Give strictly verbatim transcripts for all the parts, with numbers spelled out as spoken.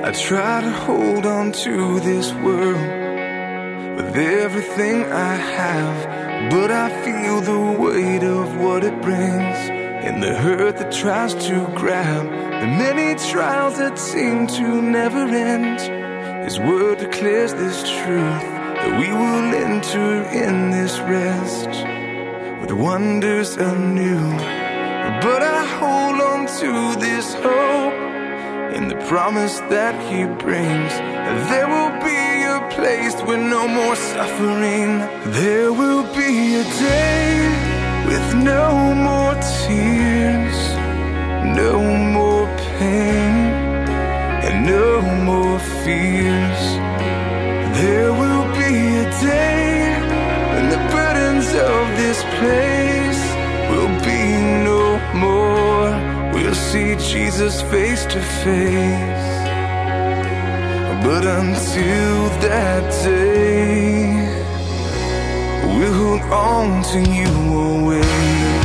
I try to hold on to this world with everything I have, but I feel the weight of what it brings and the hurt that tries to grab the many trials that seem to never end. His word declares this truth, that we will enter in this rest with wonders anew. But I hold on to this hope in the promise that he brings. There will be a place with no more suffering. There will be a day with no more tears, no more pain, and no more fears. There will be a day when the burdens of this place will be no more. We'll see Jesus face to face. But until that day, we'll hold on to you always.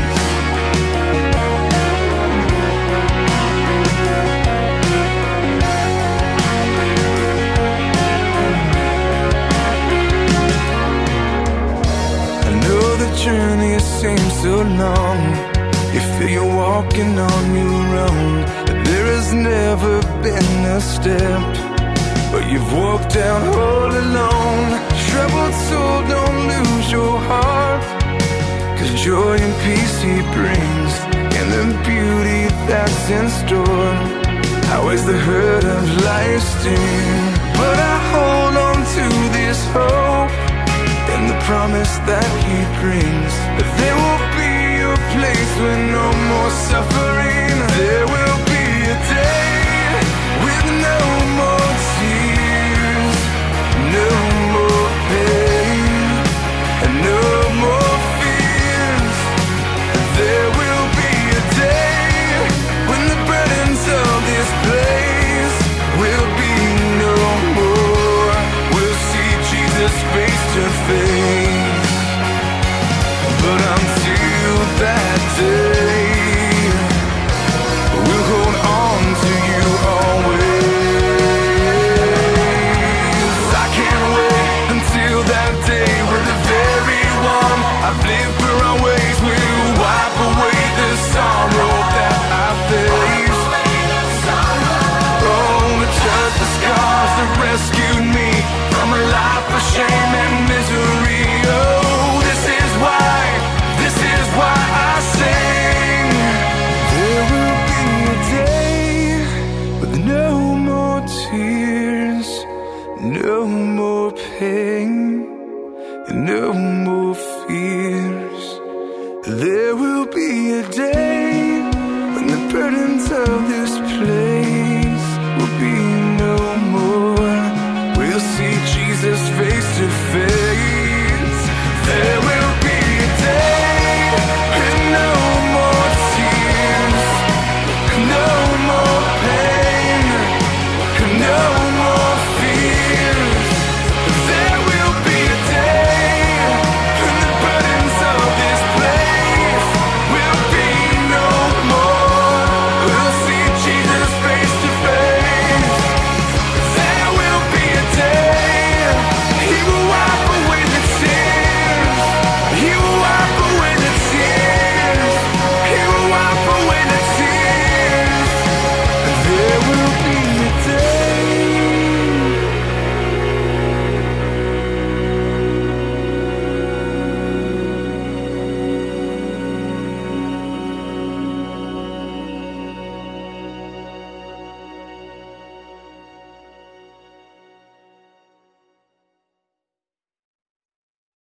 I know the journey seems so long. You feel you're walking on your own. There has never been a step but you've walked down all alone. Troubled soul, don't lose your heart, 'cause joy and peace he brings, and the beauty that's in store outweighs the hurt of life's sting. But I hold on to this hope and the promise that he brings, that there will be a place with no more suffering. There